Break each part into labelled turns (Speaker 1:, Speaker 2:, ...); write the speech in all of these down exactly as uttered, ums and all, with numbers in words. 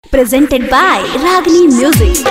Speaker 1: Presented by Ragini Music.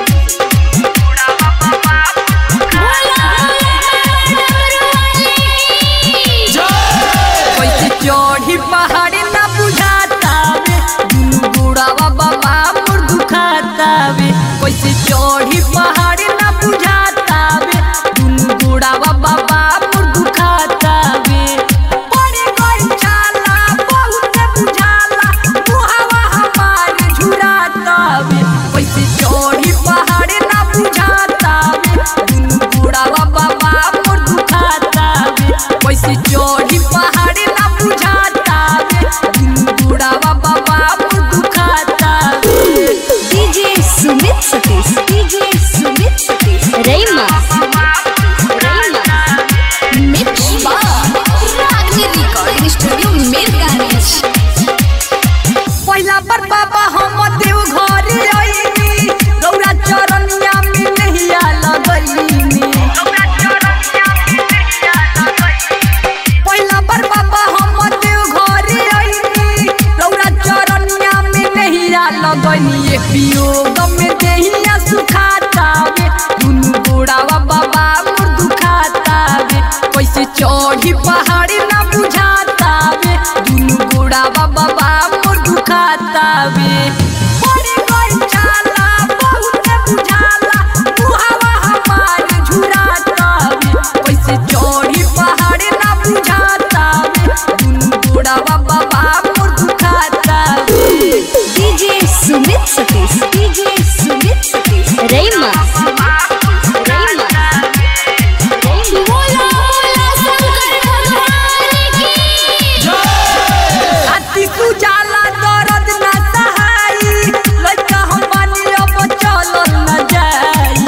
Speaker 2: चढ़ी पहाड़ी ना बुझाता वे दुनु बुढ़ावा बाबा मोर दुखाता वे कैसे चढ़ी पहाड़ी ना बुझाता वे दुनु बुढ़ावा बाबा मोर दुखाता वे पड़ी गई छाला बहुत बुझाला बुहावा हमारे झुराता वे कैसे चढ़ी पहाड़ी ना बुझाता वे दुनु बुढ़ावा बाबा मोर दुखाता वे कैसे चढ़ी पहाड़ी ना बुझाता वे दुनु बुढ़ावा बाबा मोर दुखाता वे
Speaker 1: D J Sumit Satish. D J Sumit Satish. Rayma. Rayma. Mix by Ragini Recording Studio Mirganj.
Speaker 2: पहिला बार बाबा हम देव घर आईनी रौरा चरनिया में नहिया लगईनी पहिला बार बाबा हम देव घर आईनी रौरा चरनिया में नहिया लगईनी ये वियोग में देहिया सुखाता वे दुनु बुढ़ावा बाबा मोर दुखाता वे कैसे चढ़ी पहाड़ी ना बुझाता वे दुनु बुढ़ावा बाबा मोर दुखाता वे पड़ी गई छाला बहुत बुझाला बुहावा हमारे झुराता वे कैसे चढ़ी पहाड़ी ना बुझाता वे दुनु बुढ़ावा बाबा मोर दुखाता वे
Speaker 1: D J Sumit Satish. D J Sumit Satish. Rayma. Rayma. बोला बोला शंकर भगवान की
Speaker 2: अति सुजाला दर्द न सहाई लइका हम बानी अब चलल न जाई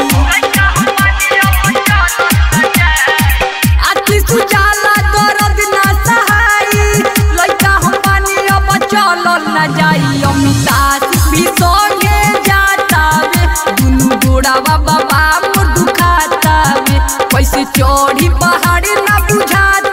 Speaker 2: अति सुजाला दर्द न सहाई लइका हम बानी अब चलल न जाई अमिताभ भी संगे जाता वे दुनु बुढ़ावा बाबा मोर दुखाता वे कैसे चढ़ी पहाड़ी ना बुझाता